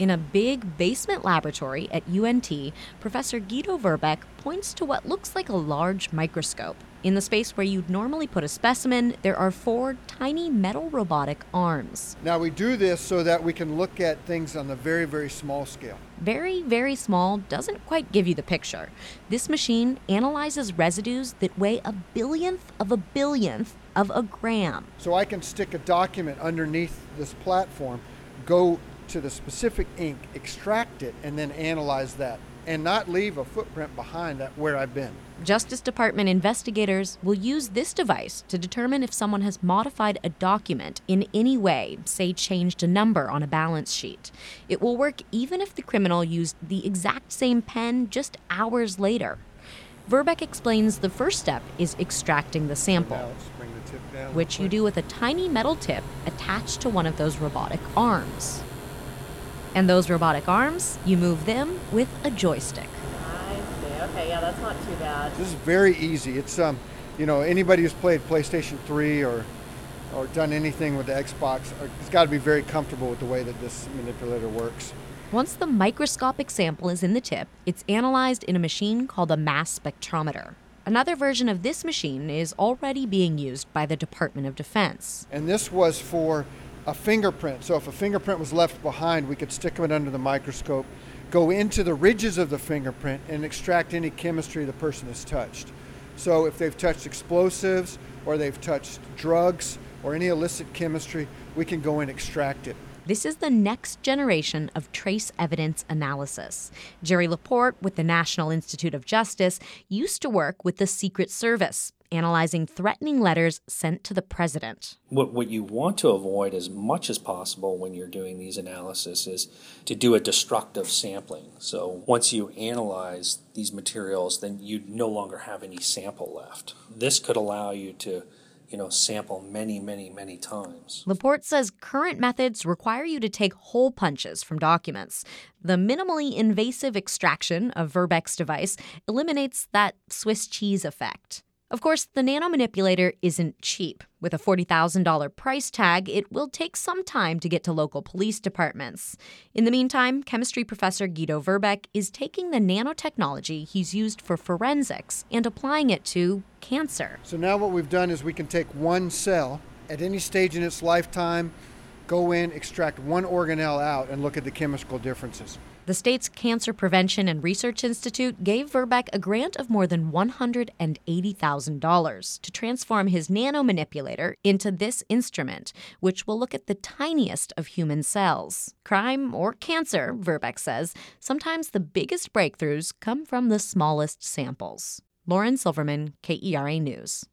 In a big basement laboratory at UNT, Professor Guido Verbeck points to what looks like a large microscope. In the space where you'd normally put a specimen, there are 4 tiny metal robotic arms. Now we do this so that we can look at things on a very, very small scale. Very, very small doesn't quite give you the picture. This machine analyzes residues that weigh a billionth of a gram. So I can stick a document underneath this platform, go to the specific ink, extract it, and then analyze that, and not leave a footprint behind that where I've been. Justice Department investigators will use this device to determine if someone has modified a document in any way, say changed a number on a balance sheet. It will work even if the criminal used the exact same pen just hours later. Verbeck explains the first step is extracting the sample, Now let's bring the tip down, which you do with a tiny metal tip attached to one of those robotic arms. And those robotic arms, you move them with a joystick. I see. Okay, yeah, that's not too bad. This is very easy. It's anybody who's played PlayStation 3 or done anything with the Xbox, it's got to be very comfortable with the way that this manipulator works. Once the microscopic sample is in the tip, it's analyzed in a machine called a mass spectrometer. Another version of this machine is already being used by the Department of Defense. And this was for a fingerprint. So if a fingerprint was left behind, we could stick it under the microscope, go into the ridges of the fingerprint, and extract any chemistry the person has touched. So if they've touched explosives or they've touched drugs or any illicit chemistry, we can go and extract it. This is the next generation of trace evidence analysis. Jerry Laporte with the National Institute of Justice used to work with the Secret Service, analyzing threatening letters sent to the president. What you want to avoid as much as possible when you're doing these analyses is to do a destructive sampling. So once you analyze these materials, then you no longer have any sample left. This could allow you to sample many, many, many times. Laporte says current methods require you to take hole punches from documents. The minimally invasive extraction of Verbeck's device eliminates that Swiss cheese effect. Of course, the nanomanipulator isn't cheap. With a $40,000 price tag, it will take some time to get to local police departments. In the meantime, chemistry professor Guido Verbeck is taking the nanotechnology he's used for forensics and applying it to cancer. So now what we've done is we can take one cell at any stage in its lifetime, go in, extract one organelle out, and look at the chemical differences. The state's Cancer Prevention and Research Institute gave Verbeck a grant of more than $180,000 to transform his nanomanipulator into this instrument, which will look at the tiniest of human cells. Crime or cancer, Verbeck says, sometimes the biggest breakthroughs come from the smallest samples. Lauren Silverman, KERA News.